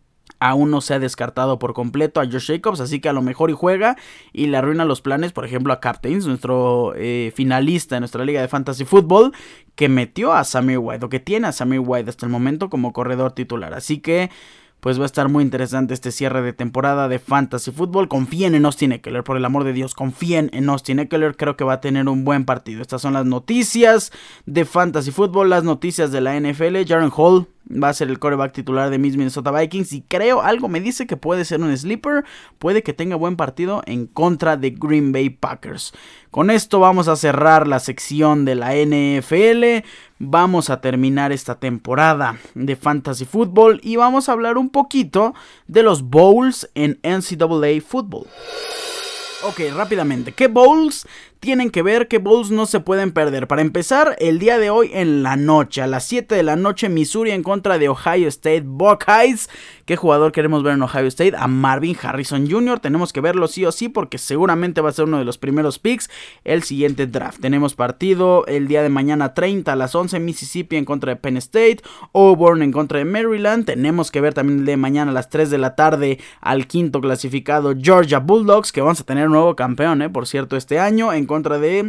aún no se ha descartado por completo a Josh Jacobs, así que a lo mejor y juega y le arruina los planes, por ejemplo, a Captains, nuestro eh, finalista en nuestra liga de Fantasy Football, que metió a Samir White, o que tiene a Samir White hasta el momento como corredor titular. Así que pues va a estar muy interesante este cierre de temporada de Fantasy Football. Confíen en Austin Ekeler, por el amor de Dios, confíen en Austin Ekeler. Creo que va a tener un buen partido. Estas son las noticias de Fantasy Football, las noticias de la N F L. Jaren Hall va a ser el quarterback titular de mis Minnesota Vikings y creo, algo me dice que puede ser un sleeper, puede que tenga buen partido en contra de Green Bay Packers. Con esto vamos a cerrar la sección de la N F L, vamos a terminar esta temporada de Fantasy Football y vamos a hablar un poquito de los bowls en N C double A Football. Ok, rápidamente, ¿qué bowls tienen que ver? ¿Qué bowls no se pueden perder? Para empezar, el día de hoy en la noche, a las siete de la noche, Missouri en contra de Ohio State Buckeyes. ¿Qué jugador queremos ver en Ohio State? A Marvin Harrison junior Tenemos que verlo sí o sí porque seguramente va a ser uno de los primeros picks el siguiente draft. Tenemos partido el día de mañana treinta a las once, Mississippi en contra de Penn State, Auburn en contra de Maryland. Tenemos que ver también el de mañana a las tres de la tarde al quinto clasificado Georgia Bulldogs, que vamos a tener un nuevo campeón, eh, por cierto, este año, en contra de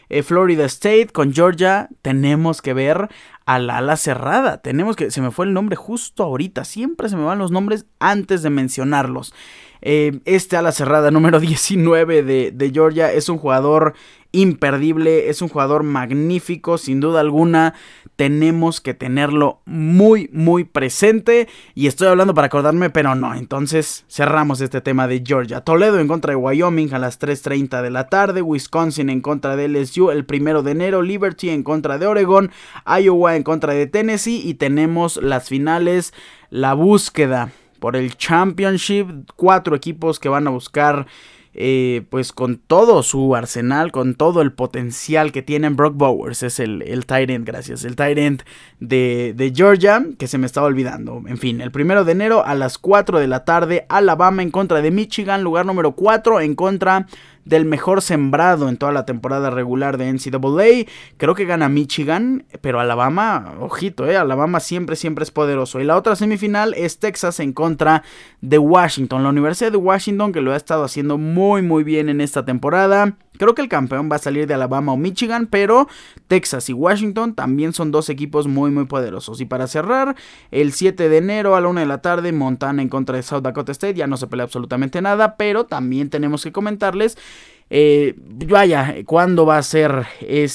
eh, Florida State, con Georgia. Tenemos que ver al ala cerrada. Tenemos que... Se me fue el nombre justo ahorita. Siempre se me van los nombres antes de mencionarlos. Eh, este ala cerrada número diecinueve de, de Georgia es un jugador imperdible, es un jugador magnífico, sin duda alguna. Tenemos que tenerlo muy muy presente, y estoy hablando para acordarme, pero no. Entonces cerramos este tema de Georgia. Toledo en contra de Wyoming a las tres treinta de la tarde, Wisconsin en contra de L S U el primero de enero, Liberty en contra de Oregon, Iowa en contra de Tennessee, y tenemos las finales, la búsqueda por el Championship, cuatro equipos que van a buscar eh, pues con todo su arsenal, con todo el potencial que tienen. Brock Bowers es el, el tight end, gracias, el tight end de, de Georgia, que se me estaba olvidando. En fin, el primero de enero a las cuatro de la tarde, Alabama en contra de Michigan, lugar número cuatro, en contra del mejor sembrado en toda la temporada regular de N C double A. Creo que gana Michigan, pero Alabama, ojito, eh, Alabama siempre, siempre es poderoso. Y la otra semifinal es Texas en contra de Washington, la Universidad de Washington, que lo ha estado haciendo muy, muy bien en esta temporada. Creo que el campeón va a salir de Alabama o Michigan, pero Texas y Washington también son dos equipos muy muy poderosos. Y para cerrar, el siete de enero a la una de la tarde, Montana en contra de South Dakota State. Ya no se pelea absolutamente nada, pero también tenemos que comentarles, eh, vaya, cuándo va a ser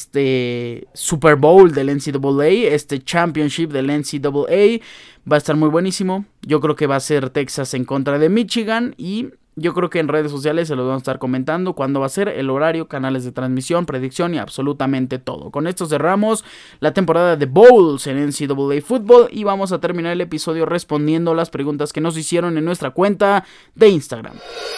este Super Bowl del N C double A, este Championship del N C double A. Va a estar muy buenísimo. Yo creo que va a ser Texas en contra de Michigan, y yo creo que en redes sociales se los vamos a estar comentando cuándo va a ser, el horario, canales de transmisión, predicción y absolutamente todo. Con esto cerramos la temporada de Bowls en N C double A Football, y vamos a terminar el episodio respondiendo las preguntas que nos hicieron en nuestra cuenta de Instagram.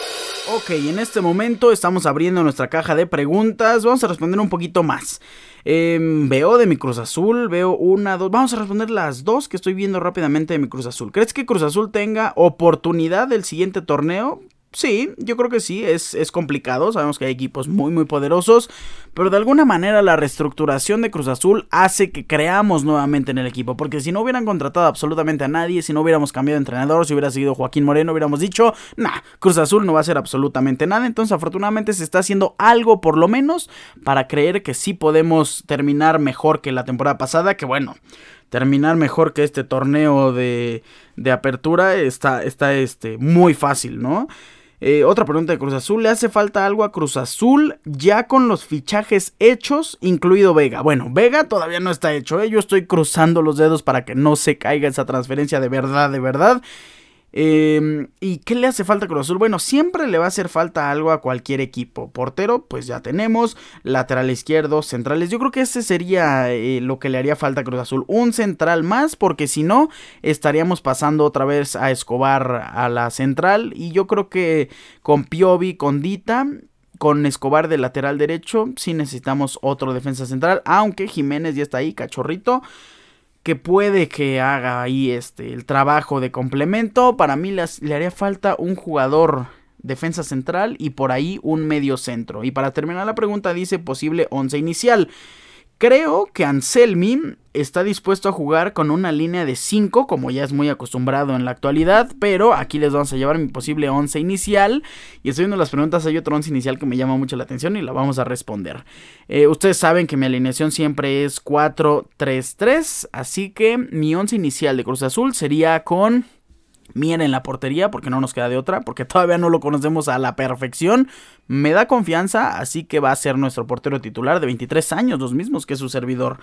Ok, en este momento estamos abriendo nuestra caja de preguntas. Vamos a responder un poquito más. Eh, veo de mi Cruz Azul, veo una, dos. Vamos a responder las dos que estoy viendo rápidamente de mi Cruz Azul. ¿Crees que Cruz Azul tenga oportunidad del siguiente torneo? Sí, yo creo que sí, es, es complicado, sabemos que hay equipos muy muy poderosos, pero de alguna manera la reestructuración de Cruz Azul hace que creamos nuevamente en el equipo, porque si no hubieran contratado absolutamente a nadie, si no hubiéramos cambiado de entrenador, si hubiera seguido Joaquín Moreno, hubiéramos dicho, nah, Cruz Azul no va a hacer absolutamente nada. Entonces afortunadamente se está haciendo algo por lo menos para creer que sí podemos terminar mejor que la temporada pasada, que bueno, terminar mejor que este torneo de, de apertura está, está este, muy fácil, ¿no? Eh, otra pregunta de Cruz Azul, ¿le hace falta algo a Cruz Azul ya con los fichajes hechos, incluido Vega? Bueno, Vega todavía no está hecho, ¿eh? Yo estoy cruzando los dedos para que no se caiga esa transferencia de verdad, de verdad. Eh, ¿Y qué le hace falta a Cruz Azul? Bueno, siempre le va a hacer falta algo a cualquier equipo. Portero, pues ya tenemos. Lateral izquierdo, centrales. Yo creo que ese sería eh, lo que le haría falta a Cruz Azul. Un central más, porque si no, estaríamos pasando otra vez a Escobar a la central. Y yo creo que con Piovi, con Dita, con Escobar de lateral derecho, sí necesitamos otro defensa central. Aunque Jiménez ya está ahí, cachorrito, que puede que haga ahí este el trabajo de complemento. Para mí las, le haría falta un jugador defensa central y por ahí un medio centro. Y para terminar la pregunta dice posible once inicial. Creo que Anselmi está dispuesto a jugar con una línea de cinco, como ya es muy acostumbrado en la actualidad, pero aquí les vamos a llevar mi posible once inicial. Y estoy viendo las preguntas, hay otro once inicial que me llama mucho la atención y la vamos a responder. Eh, ustedes saben que mi alineación siempre es cuatro tres tres, así que mi once inicial de Cruz Azul sería con Mier en la portería, porque no nos queda de otra, porque todavía no lo conocemos a la perfección. Me da confianza, así que va a ser nuestro portero titular de veintitrés años, los mismos que su servidor.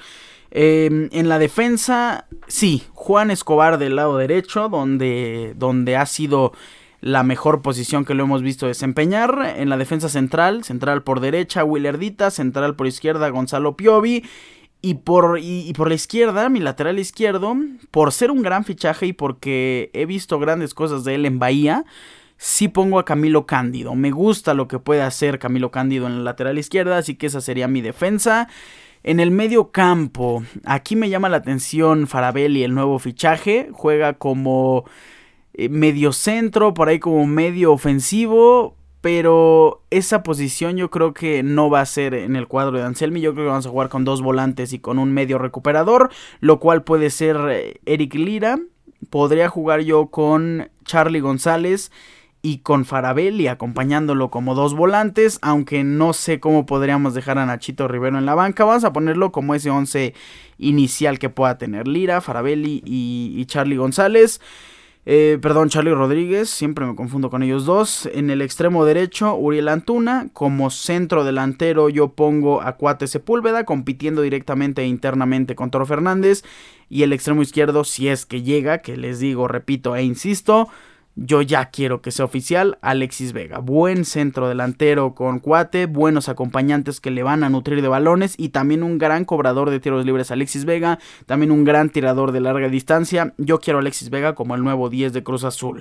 Eh, en la defensa, sí, Juan Escobar del lado derecho, donde, donde ha sido la mejor posición que lo hemos visto desempeñar. En la defensa central, central por derecha, Willerdita, central por izquierda, Gonzalo Piovi. Y por, y, y por la izquierda, mi lateral izquierdo, por ser un gran fichaje y porque he visto grandes cosas de él en Bahía, sí pongo a Camilo Cándido. Me gusta lo que puede hacer Camilo Cándido en la lateral izquierda, así que esa sería mi defensa. En el medio campo, aquí me llama la atención Farabelli, el nuevo fichaje. Juega como eh, medio centro, por ahí como medio ofensivo. Pero esa posición yo creo que no va a ser en el cuadro de Anselmi. Yo creo que vamos a jugar con dos volantes y con un medio recuperador, lo cual puede ser Eric Lira. Podría jugar yo con Charlie González y con Faravelli acompañándolo como dos volantes, aunque no sé cómo podríamos dejar a Nachito Rivero en la banca. Vamos a ponerlo como ese once inicial que pueda tener Lira, Faravelli y, y Charly González. Eh, perdón, Charly Rodríguez, siempre me confundo con ellos dos. En el extremo derecho, Uriel Antuna. Como centro delantero yo pongo a Cuate Sepúlveda, compitiendo directamente e internamente con Toro Fernández. Y el extremo izquierdo, si es que llega, que les digo, repito e insisto, yo ya quiero que sea oficial, Alexis Vega. Buen centro delantero con Cuate, buenos acompañantes que le van a nutrir de balones y también un gran cobrador de tiros libres Alexis Vega, también un gran tirador de larga distancia. Yo quiero a Alexis Vega como el nuevo diez de Cruz Azul.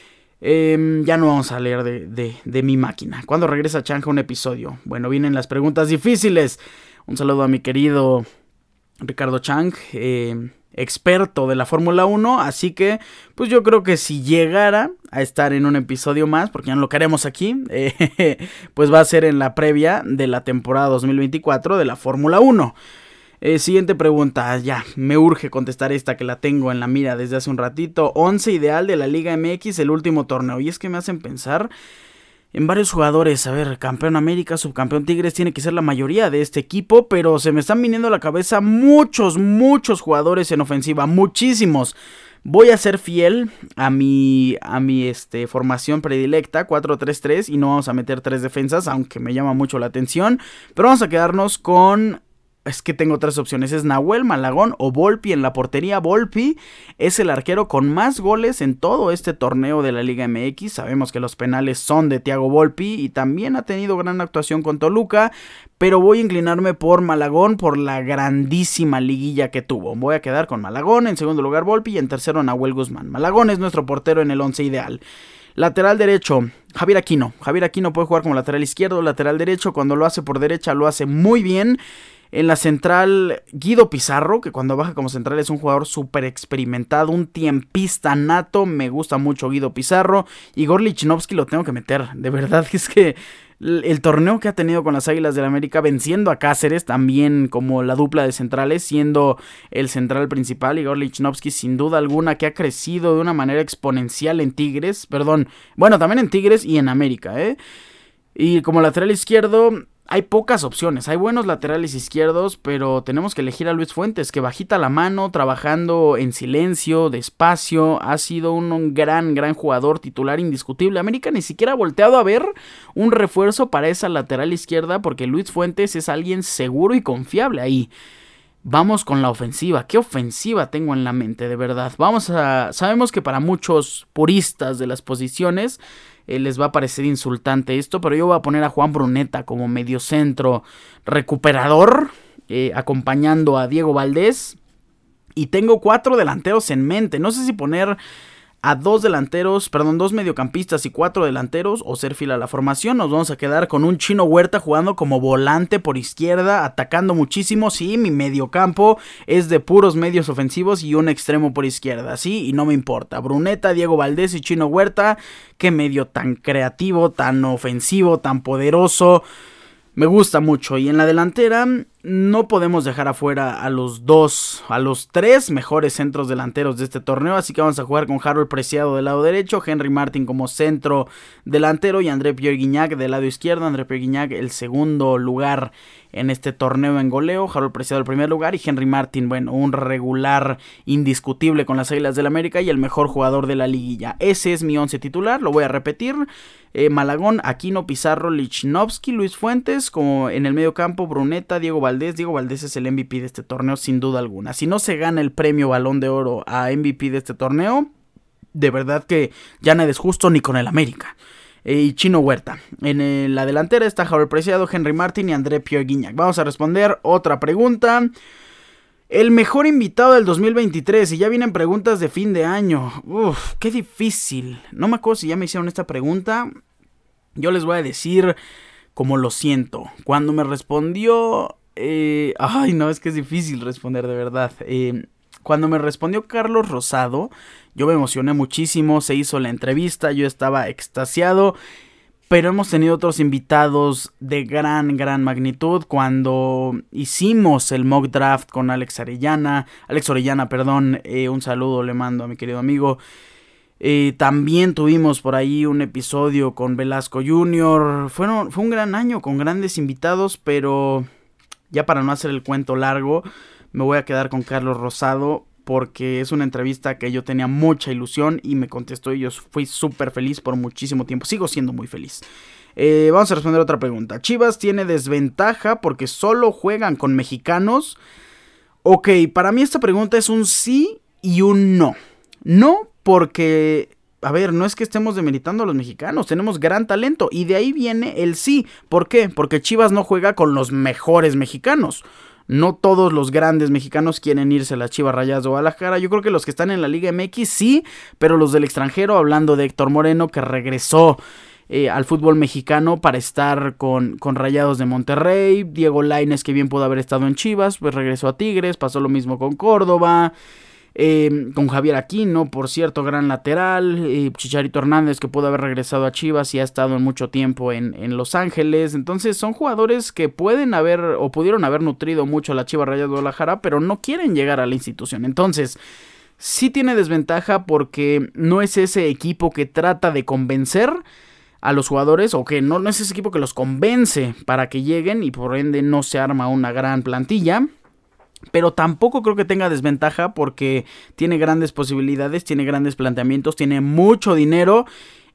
Eh, ya no vamos a leer de, de, de mi máquina. ¿Cuándo regresa Chanja un episodio? Bueno, vienen las preguntas difíciles. Un saludo a mi querido Ricardo Chang, eh... experto de la Fórmula uno, así que pues yo creo que si llegara a estar en un episodio más, porque ya no lo queremos aquí, eh, pues va a ser en la previa de la temporada dos mil veinticuatro de la Fórmula uno. Eh, siguiente pregunta, ya, me urge contestar esta que la tengo en la mira desde hace un ratito. Once ideal de la Liga M X, el último torneo, y es que me hacen pensar en varios jugadores. A ver, campeón América, subcampeón Tigres, tiene que ser la mayoría de este equipo, pero se me están viniendo a la cabeza muchos, muchos jugadores en ofensiva, muchísimos. Voy a ser fiel a mi, a mi este, formación predilecta, cuatro tres tres, y no vamos a meter tres defensas, aunque me llama mucho la atención, pero vamos a quedarnos con... Es que tengo tres opciones, es Nahuel, Malagón o Volpi en la portería. Volpi es el arquero con más goles en todo este torneo de la Liga M X. Sabemos que los penales son de Thiago Volpi y también ha tenido gran actuación con Toluca, pero voy a inclinarme por Malagón por la grandísima liguilla que tuvo. Voy a quedar con Malagón, en segundo lugar Volpi y en tercero Nahuel Guzmán. Malagón es nuestro portero en el once ideal. Lateral derecho, Javier Aquino. Javier Aquino puede jugar como lateral izquierdo, lateral derecho. Cuando lo hace por derecha lo hace muy bien. En la central, Guido Pizarro, que cuando baja como central es un jugador súper experimentado, un tiempista nato. Me gusta mucho Guido Pizarro. Igor Lichnowsky lo tengo que meter. De verdad es que el torneo que ha tenido con las Águilas del América, venciendo a Cáceres también como la dupla de centrales, siendo el central principal, Igor Lichnowsky sin duda alguna que ha crecido de una manera exponencial en Tigres. Perdón, bueno, también en Tigres y en América, ¿eh? Y como lateral izquierdo... Hay pocas opciones, hay buenos laterales izquierdos, pero tenemos que elegir a Luis Fuentes, que bajita la mano, trabajando en silencio, despacio, ha sido un, un gran, gran jugador, titular indiscutible. América ni siquiera ha volteado a ver un refuerzo para esa lateral izquierda, porque Luis Fuentes es alguien seguro y confiable ahí. Vamos con la ofensiva. ¿Qué ofensiva tengo en la mente, de verdad? Vamos a... Sabemos que para muchos puristas de las posiciones eh, les va a parecer insultante esto, pero yo voy a poner a Juan Bruneta como mediocentro recuperador, eh, acompañando a Diego Valdés. Y tengo cuatro delanteros en mente. No sé si poner a dos delanteros, perdón, dos mediocampistas y cuatro delanteros, o ser fiel a la formación. Nos vamos a quedar con un Chino Huerta jugando como volante por izquierda, atacando muchísimo. Sí, mi mediocampo es de puros medios ofensivos y un extremo por izquierda, sí, y no me importa. Bruneta, Diego Valdés y Chino Huerta, qué medio tan creativo, tan ofensivo, tan poderoso. Me gusta mucho. Y en la delantera no podemos dejar afuera a los dos, a los tres mejores centros delanteros de este torneo. Así que vamos a jugar con Harold Preciado del lado derecho, Henry Martin como centro delantero y André Pierre Guignac del lado izquierdo. André Pierre Guignac el segundo lugar en este torneo en goleo, Harold Preciado el primer lugar y Henry Martin, bueno, un regular indiscutible con las Águilas del América y el mejor jugador de la liguilla. Ese es mi once titular, lo voy a repetir. Eh, Malagón, Aquino, Pizarro, Lichnowsky, Luis Fuentes, como en el medio campo, Bruneta, Diego Valdés. Diego Valdés es el M V P de este torneo sin duda alguna. Si no se gana el premio Balón de Oro a M V P de este torneo, de verdad que ya no es justo ni con el América. Eh, y Chino Huerta. En eh, la delantera está Harold Preciado, Henry Martin y André Pierre Guignac. Vamos a responder otra pregunta. El mejor invitado del dos mil veintitrés. Y ya vienen preguntas de fin de año. Uf, qué difícil. No me acuerdo si ya me hicieron esta pregunta. Yo les voy a decir como lo siento. Cuando me respondió... Eh, ay, no, es que es difícil responder de verdad. Eh, cuando me respondió Carlos Rosado, yo me emocioné muchísimo. Se hizo la entrevista, yo estaba extasiado. Pero hemos tenido otros invitados de gran, gran magnitud. Cuando hicimos el mock draft con Alex Orellana, Alex Orellana, perdón, eh, un saludo le mando a mi querido amigo. Eh, también tuvimos por ahí un episodio con Velasco junior Fueron, fue un gran año con grandes invitados, pero ya para no hacer el cuento largo, me voy a quedar con Carlos Rosado, porque es una entrevista que yo tenía mucha ilusión y me contestó y yo fui súper feliz por muchísimo tiempo. Sigo siendo muy feliz. Eh, vamos a responder otra pregunta. ¿Chivas tiene desventaja porque solo juegan con mexicanos? Ok, para mí esta pregunta es un sí y un no. No porque, a ver, no es que estemos demeritando a los mexicanos, tenemos gran talento y de ahí viene el sí. ¿Por qué? Porque Chivas no juega con los mejores mexicanos. No todos los grandes mexicanos quieren irse a las Chivas Rayadas de Guadalajara. Yo creo que los que están en la Liga M X sí, pero los del extranjero, hablando de Héctor Moreno, que regresó eh, al fútbol mexicano para estar con, con Rayados de Monterrey. Diego Lainez, que bien pudo haber estado en Chivas, pues regresó a Tigres. Pasó lo mismo con Córdoba. Eh, con Javier Aquino, por cierto, gran lateral. eh, Chicharito Hernández, que pudo haber regresado a Chivas y ha estado en mucho tiempo en, en Los Ángeles. Entonces son jugadores que pueden haber o pudieron haber nutrido mucho a la Chivas Rayadas de Guadalajara, pero no quieren llegar a la institución. Entonces sí tiene desventaja porque no es ese equipo que trata de convencer a los jugadores, o que no, no es ese equipo que los convence para que lleguen, y por ende no se arma una gran plantilla. Pero tampoco creo que tenga desventaja porque tiene grandes posibilidades, tiene grandes planteamientos, tiene mucho dinero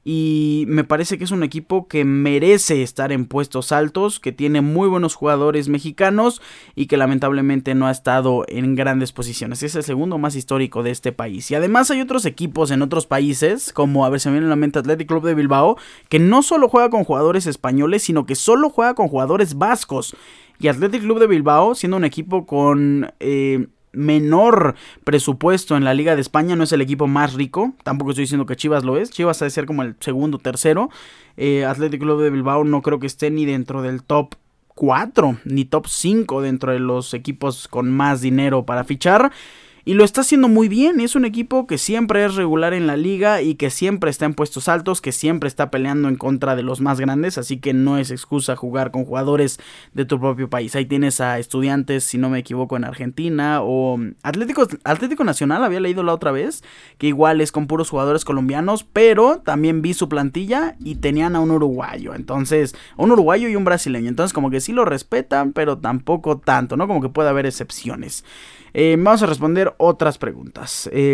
y me parece que es un equipo que merece estar en puestos altos, que tiene muy buenos jugadores mexicanos y que lamentablemente no ha estado en grandes posiciones. Es el segundo más histórico de este país. Y además hay otros equipos en otros países, como a ver, se me viene a la mente Athletic Club de Bilbao, que no solo juega con jugadores españoles, sino que solo juega con jugadores vascos. Y Athletic Club de Bilbao, siendo un equipo con eh, menor presupuesto en la Liga de España, no es el equipo más rico. Tampoco estoy diciendo que Chivas lo es. Chivas ha de ser como el segundo, tercero. Eh, Athletic Club de Bilbao no creo que esté ni dentro del top cuatro, ni top cinco dentro de los equipos con más dinero para fichar. Y lo está haciendo muy bien. Es un equipo que siempre es regular en la liga y que siempre está en puestos altos, que siempre está peleando en contra de los más grandes. Así que no es excusa jugar con jugadores de tu propio país. Ahí tienes a Estudiantes, si no me equivoco, en Argentina. O Atlético, Atlético Nacional, había leído la otra vez, que igual es con puros jugadores colombianos. Pero también vi su plantilla y tenían a un uruguayo. Entonces, un uruguayo y un brasileño. Entonces como que sí lo respetan, pero tampoco tanto, ¿no? Como que puede haber excepciones. Eh, vamos a responder otras preguntas. Eh,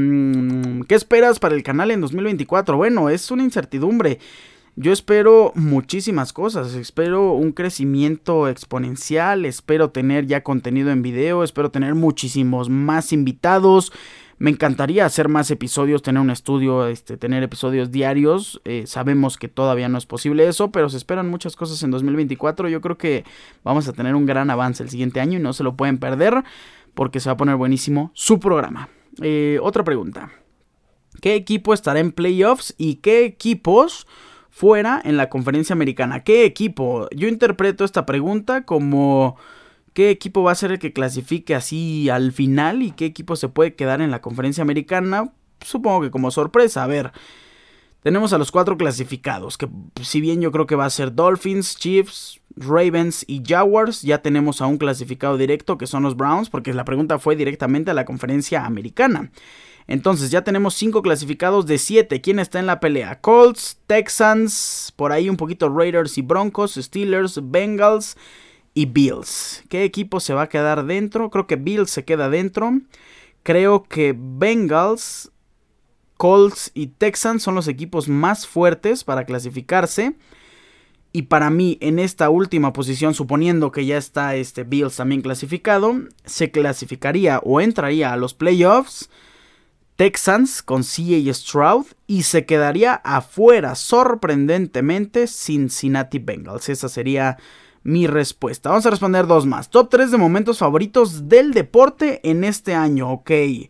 ¿Qué esperas para el canal en dos mil veinticuatro? Bueno, es una incertidumbre. Yo espero muchísimas cosas. Espero un crecimiento exponencial. Espero tener ya contenido en video. Espero tener muchísimos más invitados. Me encantaría hacer más episodios, tener un estudio, este, tener episodios diarios. Eh, sabemos que todavía no es posible eso, pero se esperan muchas cosas en dos mil veinticuatro. Yo creo que vamos a tener un gran avance el siguiente año y no se lo pueden perder, porque se va a poner buenísimo su programa. Eh, otra pregunta. ¿Qué equipo estará en playoffs y qué equipos fuera en la conferencia americana? ¿Qué equipo? Yo interpreto esta pregunta como ¿qué equipo va a ser el que clasifique así al final y qué equipo se puede quedar en la conferencia americana? Supongo que como sorpresa. A ver, tenemos a los cuatro clasificados, que si bien yo creo que va a ser Dolphins, Chiefs, Ravens y Jaguars, ya tenemos a un clasificado directo que son los Browns, porque la pregunta fue directamente a la conferencia americana. Entonces ya tenemos cinco clasificados de siete. ¿Quién está en la pelea? Colts, Texans, por ahí un poquito Raiders y Broncos, Steelers, Bengals y Bills. ¿Qué equipo se va a quedar dentro? Creo que Bills se queda dentro. Creo que Bengals, Colts y Texans son los equipos más fuertes para clasificarse. Y para mí, en esta última posición, suponiendo que ya está este Bills también clasificado, se clasificaría o entraría a los playoffs Texans con C J Stroud y se quedaría afuera, sorprendentemente, Cincinnati Bengals. Esa sería mi respuesta. Vamos a responder dos más. Top tres de momentos favoritos del deporte en este año. Ok.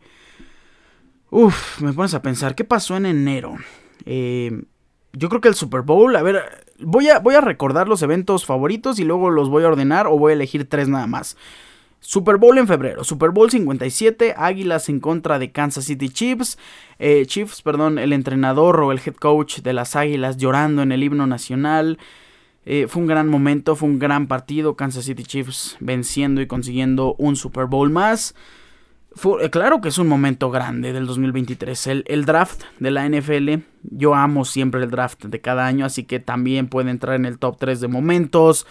Uf, me pones a pensar, ¿qué pasó en enero? Eh... Yo creo que el Super Bowl, a ver, voy a, voy a recordar los eventos favoritos y luego los voy a ordenar o voy a elegir tres nada más. Super Bowl en febrero, Super Bowl cincuenta y siete, Águilas en contra de Kansas City Chiefs, eh, Chiefs, perdón, el entrenador o el head coach de las Águilas llorando en el himno nacional. Eh, fue un gran momento, fue un gran partido, Kansas City Chiefs venciendo y consiguiendo un Super Bowl más. Fue, claro que es un momento grande del dos mil veintitrés, el, el draft de la N F L. Yo amo siempre el draft de cada año, así que también puede entrar en el top tres de momentos.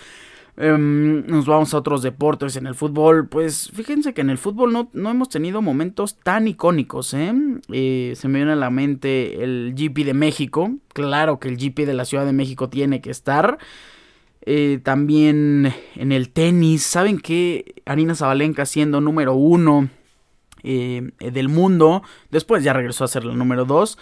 Um, nos vamos a otros deportes. En el fútbol, pues fíjense que en el fútbol no, no hemos tenido momentos tan icónicos, ¿eh? Eh, se me viene a la mente el G P de México. Claro que el G P de la Ciudad de México tiene que estar. Eh, también en el tenis, ¿saben qué? Aryna Sabalenka siendo número uno eh, del mundo. Después ya regresó a ser la número dos.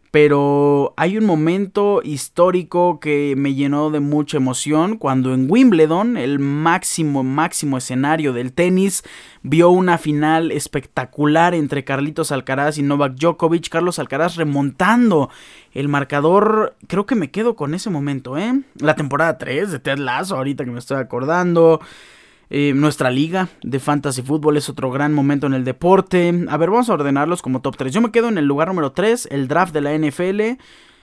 Pero hay un momento histórico que me llenó de mucha emoción cuando en Wimbledon, el máximo, máximo escenario del tenis, vio una final espectacular entre Carlitos Alcaraz y Novak Djokovic. Carlos Alcaraz remontando el marcador. Creo que me quedo con ese momento, ¿eh? La temporada tres de Ted Lasso, ahorita que me estoy acordando. Eh, nuestra liga de fantasy fútbol es otro gran momento en el deporte. A ver, vamos a ordenarlos como top tres. Yo me quedo en el lugar número tres, el draft de la N F L.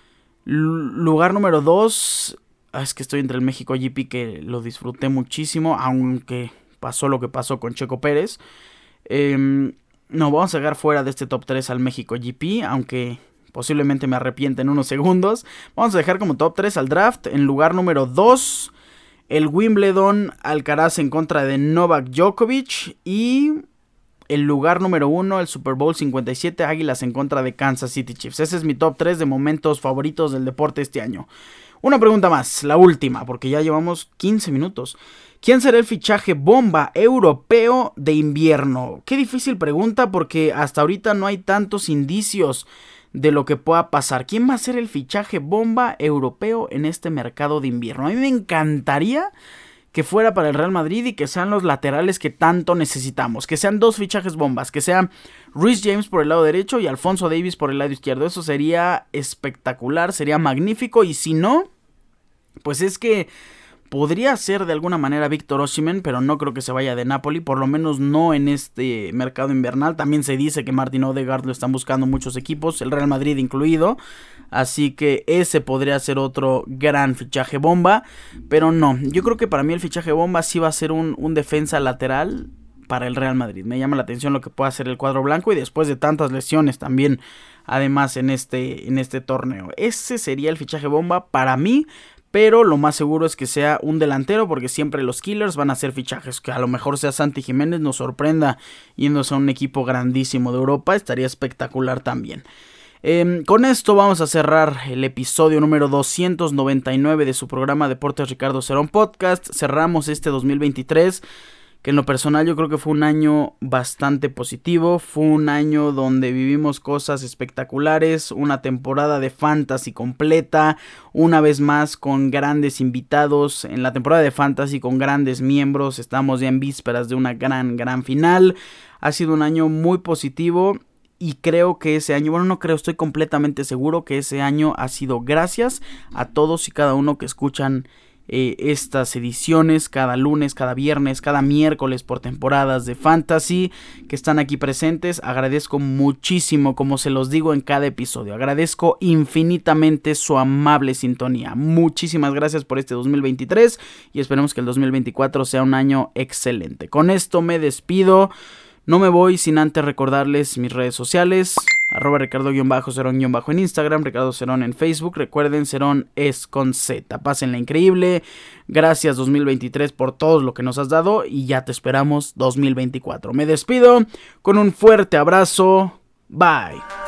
L- lugar número dos, ah, es que estoy entre el México G P, que lo disfruté muchísimo, aunque pasó lo que pasó con Checo Pérez. Eh, no, vamos a dejar fuera de este top tres al México G P, aunque posiblemente me arrepienta en unos segundos. Vamos a dejar como top tres al draft. En lugar número dos... el Wimbledon, Alcaraz en contra de Novak Djokovic. Y el lugar número uno, el Super Bowl cincuenta y siete, Águilas en contra de Kansas City Chiefs. Ese es mi top tres de momentos favoritos del deporte este año. Una pregunta más, la última, porque ya llevamos quince minutos. ¿Quién será el fichaje bomba europeo de invierno? Qué difícil pregunta, porque hasta ahorita no hay tantos indicios de lo que pueda pasar. ¿Quién va a ser el fichaje bomba europeo en este mercado de invierno? A mí me encantaría que fuera para el Real Madrid y que sean los laterales que tanto necesitamos. Que sean dos fichajes bombas. Que sean Reece James por el lado derecho y Alphonso Davies por el lado izquierdo. Eso sería espectacular, sería magnífico. Y si no, pues es que podría ser de alguna manera Víctor Osimhen, pero no creo que se vaya de Napoli, por lo menos no en este mercado invernal. También se dice que Martin Odegaard lo están buscando muchos equipos, el Real Madrid incluido, así que ese podría ser otro gran fichaje bomba, pero no, yo creo que para mí el fichaje bomba sí va a ser un, un defensa lateral para el Real Madrid. Me llama la atención lo que puede hacer el cuadro blanco y después de tantas lesiones también, además en este, en este torneo. Ese sería el fichaje bomba para mí. Pero lo más seguro es que sea un delantero, porque siempre los killers van a hacer fichajes. Que a lo mejor sea Santi Jiménez, nos sorprenda yéndose a un equipo grandísimo de Europa. Estaría espectacular también. Eh, con esto vamos a cerrar el episodio número doscientos noventa y nueve de su programa Deportes Ricardo Cerón Podcast. Cerramos este dos mil veintitrés, que en lo personal yo creo que fue un año bastante positivo. Fue un año donde vivimos cosas espectaculares, una temporada de fantasy completa, una vez más con grandes invitados. En la temporada de fantasy con grandes miembros, estamos ya en vísperas de una gran, gran final. Ha sido un año muy positivo. Y creo que ese año, bueno, no creo, estoy completamente seguro que ese año ha sido gracias a todos y cada uno que escuchan Eh, estas ediciones cada lunes, cada viernes, cada miércoles por temporadas de fantasy, que están aquí presentes. Agradezco muchísimo, como se los digo en cada episodio, agradezco infinitamente su amable sintonía. Muchísimas gracias por este dos mil veintitrés y esperemos que el dos mil veinticuatro sea un año excelente. Con esto me despido, no me voy sin antes recordarles mis redes sociales. Arroba Ricardo-Cerón- en Instagram, Ricardo Cerón en Facebook. Recuerden, Cerón es con Z. Pásenla increíble. Gracias dos mil veintitrés por todo lo que nos has dado y ya te esperamos dos mil veinticuatro. Me despido con un fuerte abrazo. Bye.